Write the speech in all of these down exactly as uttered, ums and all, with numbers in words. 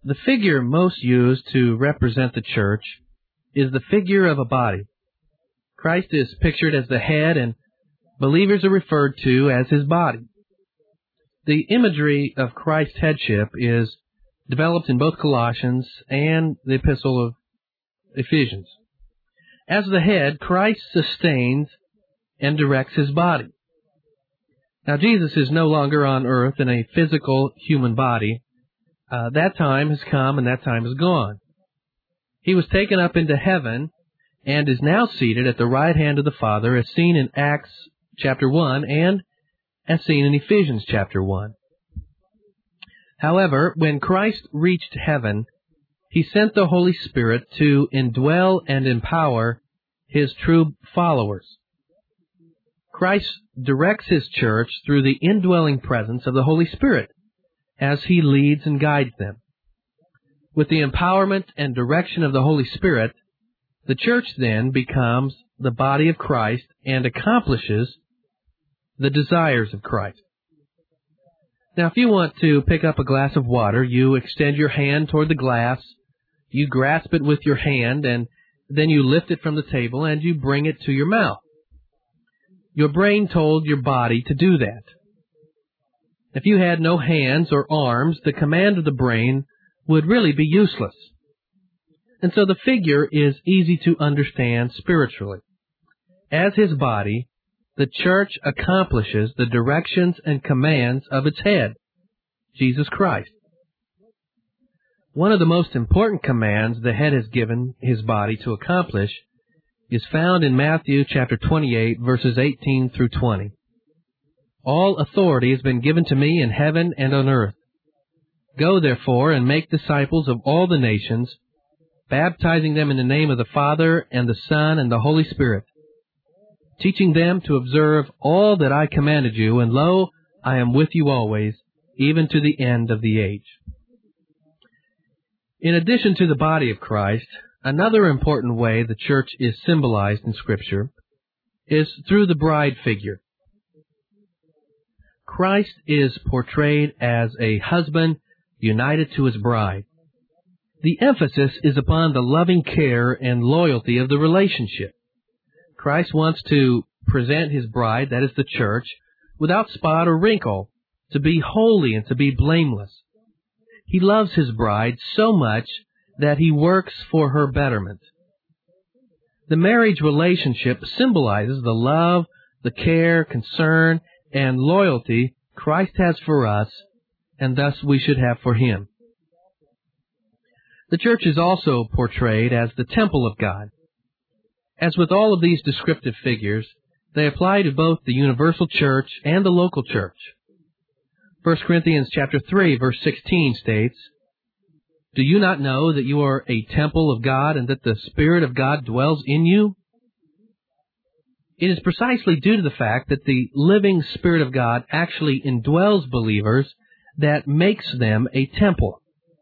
The figure most used to represent the church is the figure of a body. Christ is pictured as the head, and believers are referred to as his body. The imagery of Christ's headship is developed in both Colossians and the Epistle of Ephesians. As the head, Christ sustains and directs his body. Now, Jesus is no longer on earth in a physical human body. Uh, that time has come and that time is gone. He was taken up into heaven and is now seated at the right hand of the Father, as seen in Acts chapter one and as seen in Ephesians chapter one. However, when Christ reached heaven, he sent the Holy Spirit to indwell and empower his true followers. Christ directs his church through the indwelling presence of the Holy Spirit as he leads and guides them. With the empowerment and direction of the Holy Spirit, the church then becomes the body of Christ and accomplishes the desires of Christ. Now, if you want to pick up a glass of water, you extend your hand toward the glass, you grasp it with your hand, and then you lift it from the table and you bring it to your mouth. Your brain told your body to do that. If you had no hands or arms, the command of the brain would really be useless. And so the figure is easy to understand spiritually. As his body, the church accomplishes the directions and commands of its head, Jesus Christ. One of the most important commands the head has given his body to accomplish is found in Matthew chapter twenty-eight, verses eighteen through twenty. All authority has been given to me in heaven and on earth. Go therefore and make disciples of all the nations, baptizing them in the name of the Father and the Son and the Holy Spirit, teaching them to observe all that I commanded you, and lo, I am with you always, even to the end of the age. In addition to the body of Christ, another important way the church is symbolized in Scripture is through the bride figure. Christ is portrayed as a husband united to his bride. The emphasis is upon the loving care and loyalty of the relationship. Christ wants to present his bride, that is the church, without spot or wrinkle, to be holy and to be blameless. He loves his bride so much that he works for her betterment. The marriage relationship symbolizes the love, the care, concern, and loyalty Christ has for us, and thus we should have for him. The church is also portrayed as the temple of God. As with all of these descriptive figures, they apply to both the universal church and the local church. First Corinthians chapter three, verse sixteen states, "Do you not know that you are a temple of God and that the Spirit of God dwells in you?" It is precisely due to the fact that the living Spirit of God actually indwells believers that makes them a temple.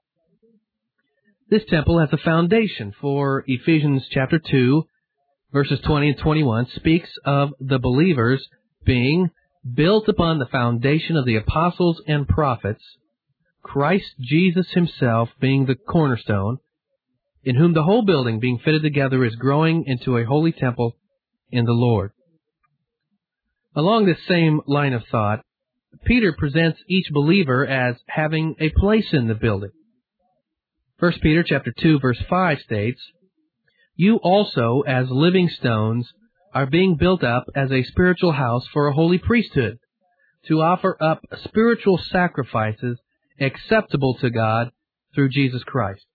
This temple has a foundation, for Ephesians chapter two, verses twenty and twenty-one, speaks of the believers being built upon the foundation of the apostles and prophets, Christ Jesus himself being the cornerstone, in whom the whole building being fitted together is growing into a holy temple in the Lord. Along this same line of thought, Peter presents each believer as having a place in the building. First Peter chapter two, verse five states, "You also, as living stones, are being built up as a spiritual house for a holy priesthood, to offer up spiritual sacrifices acceptable to God through Jesus Christ."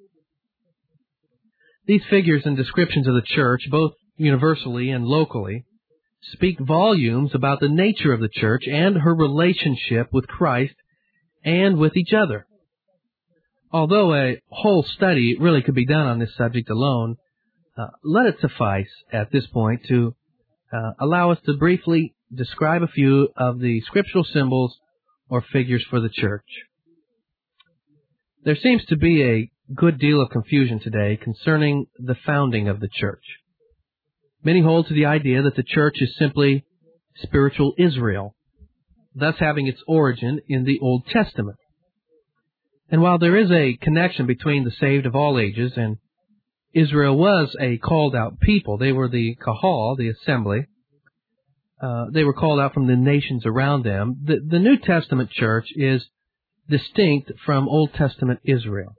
These figures and descriptions of the church, both universally and locally, speak volumes about the nature of the church and her relationship with Christ and with each other. Although a whole study really could be done on this subject alone, uh, let it suffice at this point to uh, allow us to briefly describe a few of the scriptural symbols or figures for the church. There seems to be a good deal of confusion today concerning the founding of the church. Many hold to the idea that the church is simply spiritual Israel, thus having its origin in the Old Testament. And while there is a connection between the saved of all ages, and Israel was a called-out people, they were the kahal, the assembly, uh, they were called out from the nations around them, the, the New Testament church is distinct from Old Testament Israel.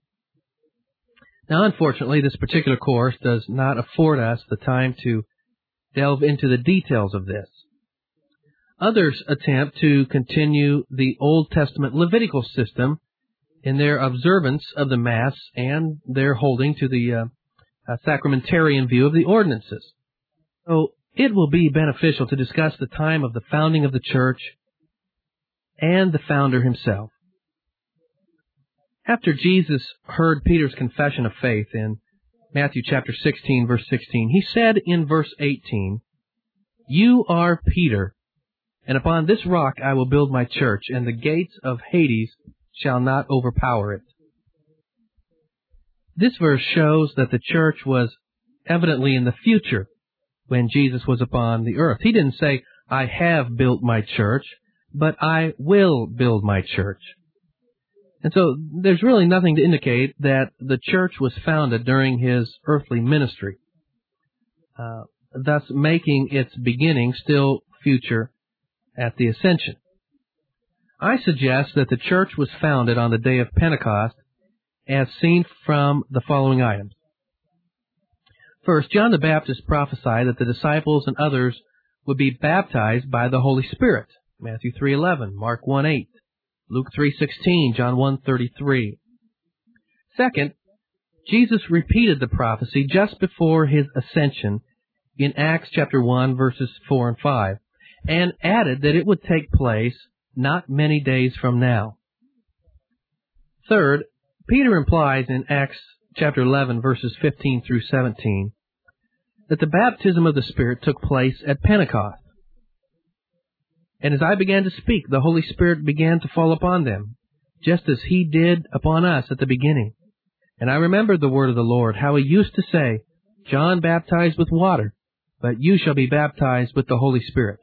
Now, unfortunately, this particular course does not afford us the time to delve into the details of this. Others attempt to continue the Old Testament Levitical system in their observance of the Mass and their holding to the uh, uh, sacramentarian view of the ordinances. So it will be beneficial to discuss the time of the founding of the church and the founder himself. After Jesus heard Peter's confession of faith in Matthew chapter sixteen, verse sixteen, he said in verse eighteen, "You are Peter, and upon this rock I will build my church, and the gates of Hades shall not overpower it." This verse shows that the church was evidently in the future when Jesus was upon the earth. He didn't say, "I have built my church," but "I will build my church." And so there's really nothing to indicate that the church was founded during his earthly ministry, uh, thus making its beginning still future at the ascension. I suggest that the church was founded on the day of Pentecost as seen from the following items. First, John the Baptist prophesied that the disciples and others would be baptized by the Holy Spirit. Matthew three eleven, Mark one eight. Luke three sixteen, John one thirty-three. Second, Jesus repeated the prophecy just before his ascension in Acts chapter one, verses four and five, and added that it would take place not many days from now. Third, Peter implies in Acts chapter eleven, verses fifteen through seventeen, that the baptism of the Spirit took place at Pentecost. And as I began to speak, the Holy Spirit began to fall upon them, just as he did upon us at the beginning. And I remembered the word of the Lord, how he used to say, "John baptized with water, but you shall be baptized with the Holy Spirit."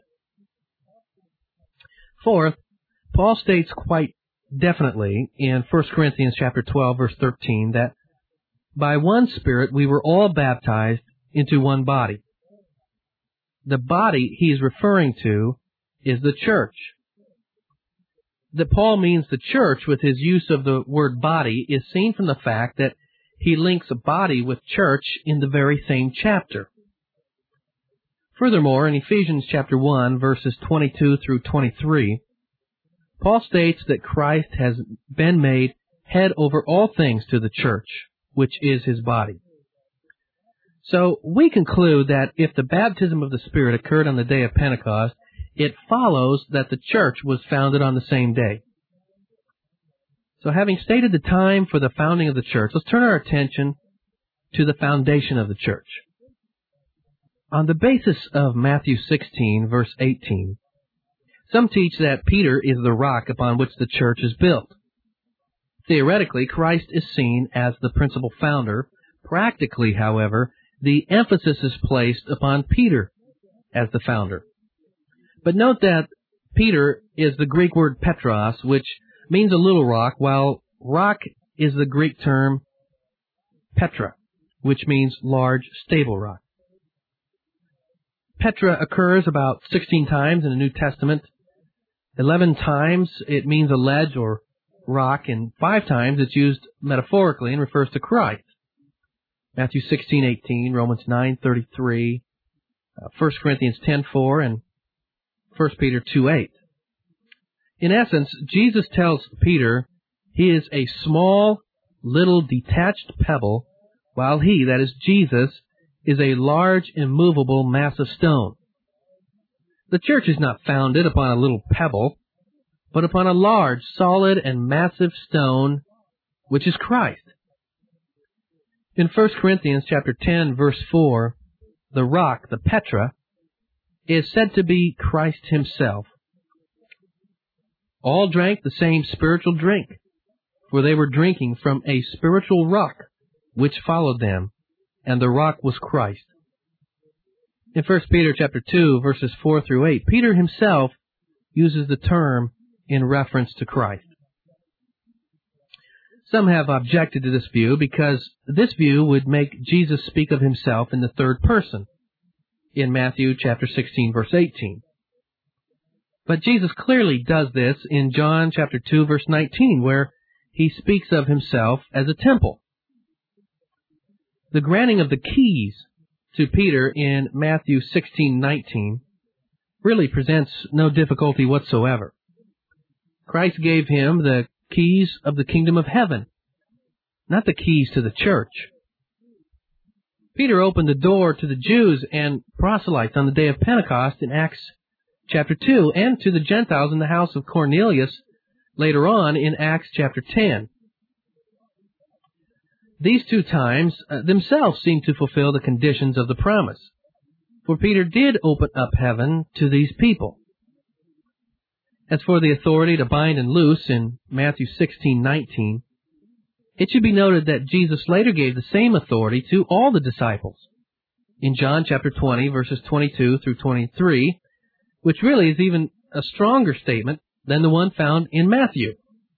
Fourth, Paul states quite definitely in First Corinthians chapter twelve, verse thirteen, that by one Spirit we were all baptized into one body. The body he is referring to is the church. That Paul means the church with his use of the word body is seen from the fact that he links body with church in the very same chapter. Furthermore, in Ephesians chapter one, verses twenty-two through twenty-three, Paul states that Christ has been made head over all things to the church, which is his body. So we conclude that if the baptism of the Spirit occurred on the day of Pentecost, it follows that the church was founded on the same day. So having stated the time for the founding of the church, let's turn our attention to the foundation of the church. On the basis of Matthew sixteen, verse eighteen, some teach that Peter is the rock upon which the church is built. Theoretically, Christ is seen as the principal founder. Practically, however, the emphasis is placed upon Peter as the founder. But note that Peter is the Greek word Petros, which means a little rock, while rock is the Greek term Petra, which means large, stable rock. Petra occurs about sixteen times in the New Testament. Eleven times it means a ledge or rock, and five times it's used metaphorically and refers to Christ. Matthew sixteen eighteen, Romans nine thirty-three, uh, First Corinthians ten four, and First Peter two eight. In essence, Jesus tells Peter he is a small, little detached pebble, while he, that is Jesus, is a large, immovable mass of stone. The church is not founded upon a little pebble, but upon a large, solid, and massive stone, which is Christ. In First Corinthians chapter ten, verse four, the rock, the Petra, is said to be Christ himself. All drank the same spiritual drink, for they were drinking from a spiritual rock which followed them, and the rock was Christ. In First Peter chapter two, verses four through eight, Peter himself uses the term in reference to Christ. Some have objected to this view because this view would make Jesus speak of himself in the third person in Matthew chapter sixteen, verse eighteen. But Jesus clearly does this in John chapter two, verse nineteen, where he speaks of himself as a temple. The granting of the keys to Peter in Matthew sixteen nineteen really presents no difficulty whatsoever. Christ gave him the keys of the kingdom of heaven, not the keys to the church. Peter opened the door to the Jews and proselytes on the day of Pentecost in Acts chapter two, and to the Gentiles in the house of Cornelius later on in Acts chapter ten. These two times uh, themselves seem to fulfill the conditions of the promise, for Peter did open up heaven to these people. As for the authority to bind and loose in Matthew sixteen nineteen, it should be noted that Jesus later gave the same authority to all the disciples in John chapter twenty, verses twenty-two through twenty-three, which really is even a stronger statement than the one found in Matthew.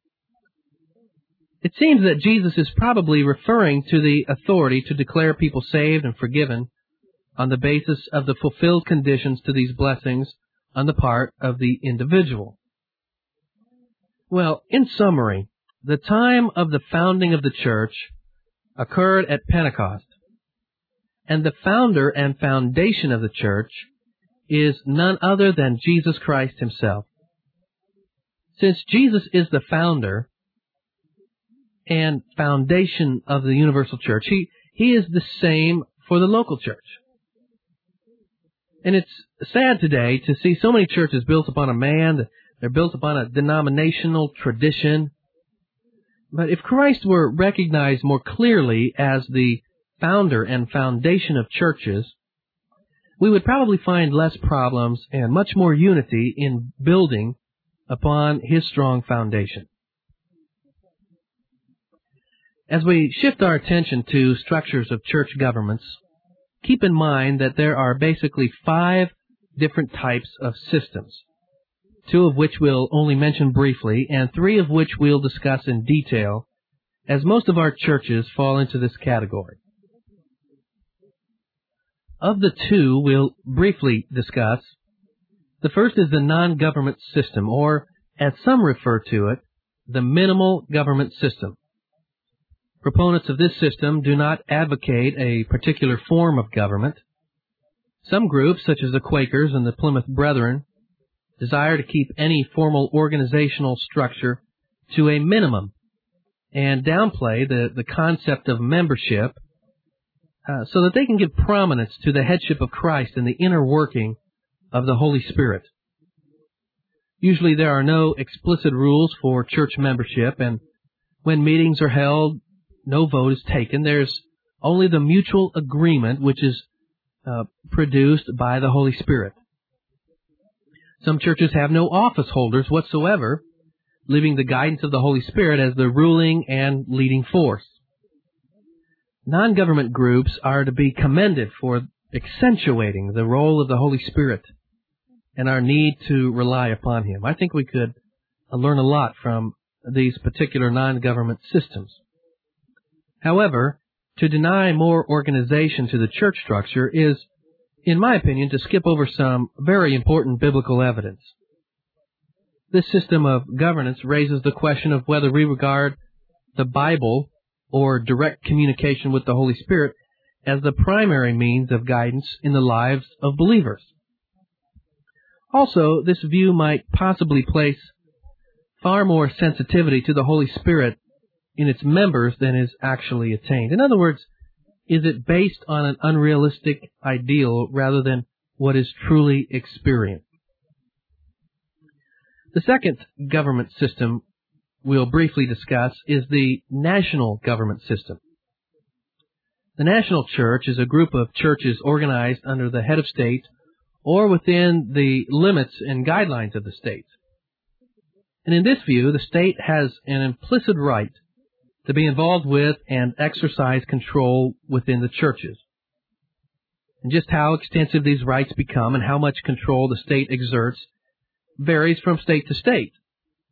It seems that Jesus is probably referring to the authority to declare people saved and forgiven on the basis of the fulfilled conditions to these blessings on the part of the individual. Well, in summary, the time of the founding of the church occurred at Pentecost, and the founder and foundation of the church is none other than Jesus Christ himself. Since Jesus is the founder and foundation of the universal church, he, he is the same for the local church. And it's sad today to see so many churches built upon a man, they're built upon a denominational tradition. But if Christ were recognized more clearly as the founder and foundation of churches, we would probably find less problems and much more unity in building upon his strong foundation. As we shift our attention to structures of church governments, keep in mind that there are basically five different types of systems, two of which we'll only mention briefly, and three of which we'll discuss in detail, as most of our churches fall into this category. Of the two we'll briefly discuss, the first is the non-government system, or, as some refer to it, the minimal government system. Proponents of this system do not advocate a particular form of government. Some groups, such as the Quakers and the Plymouth Brethren, desire to keep any formal organizational structure to a minimum and downplay the, the concept of membership uh, so that they can give prominence to the headship of Christ and the inner working of the Holy Spirit. Usually there are no explicit rules for church membership, and when meetings are held, no vote is taken. There's only the mutual agreement which is uh, produced by the Holy Spirit. Some churches have no office holders whatsoever, leaving the guidance of the Holy Spirit as the ruling and leading force. Non-government groups are to be commended for accentuating the role of the Holy Spirit and our need to rely upon Him. I think we could learn a lot from these particular non-government systems. However, to deny more organization to the church structure is, in my opinion, to skip over some very important biblical evidence. This system of governance raises the question of whether we regard the Bible or direct communication with the Holy Spirit as the primary means of guidance in the lives of believers. Also, this view might possibly place far more sensitivity to the Holy Spirit in its members than is actually attained. In other words, is it based on an unrealistic ideal rather than what is truly experienced? The second government system we'll briefly discuss is the national government system. The national church is a group of churches organized under the head of state or within the limits and guidelines of the state. And in this view, the state has an implicit right to be involved with and exercise control within the churches. And just how extensive these rights become and how much control the state exerts varies from state to state.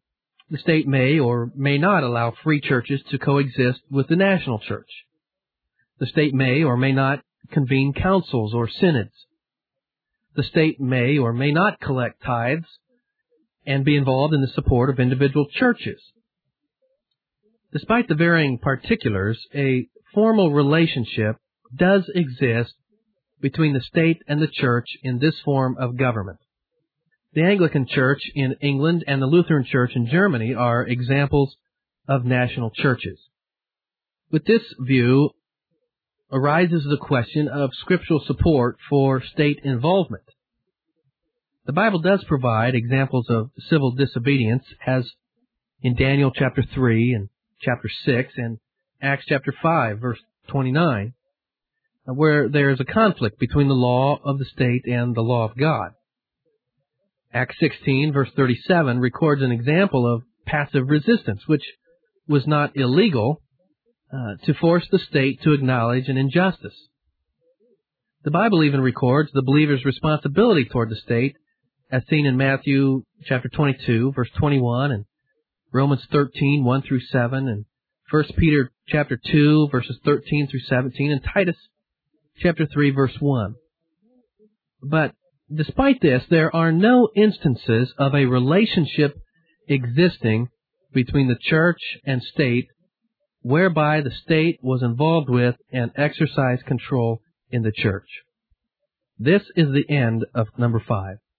The state may or may not allow free churches to coexist with the national church. The state may or may not convene councils or synods. The state may or may not collect tithes and be involved in the support of individual churches. Despite the varying particulars, a formal relationship does exist between the state and the church in this form of government. The Anglican Church in England and the Lutheran Church in Germany are examples of national churches. With this view arises the question of scriptural support for state involvement. The Bible does provide examples of civil disobedience, as in Daniel chapter three and chapter six and Acts chapter five, verse twenty-nine, where there is a conflict between the law of the state and the law of God. Acts sixteen, verse thirty-seven, records an example of passive resistance, which was not illegal, uh, to force the state to acknowledge an injustice. The Bible even records the believer's responsibility toward the state, as seen in Matthew chapter twenty-two, verse twenty-one, and Romans thirteen, one through seven, and First Peter chapter two, verses thirteen through seventeen, and Titus chapter three, verse one. But despite this, there are no instances of a relationship existing between the church and state whereby the state was involved with and exercised control in the church. This is the end of number five.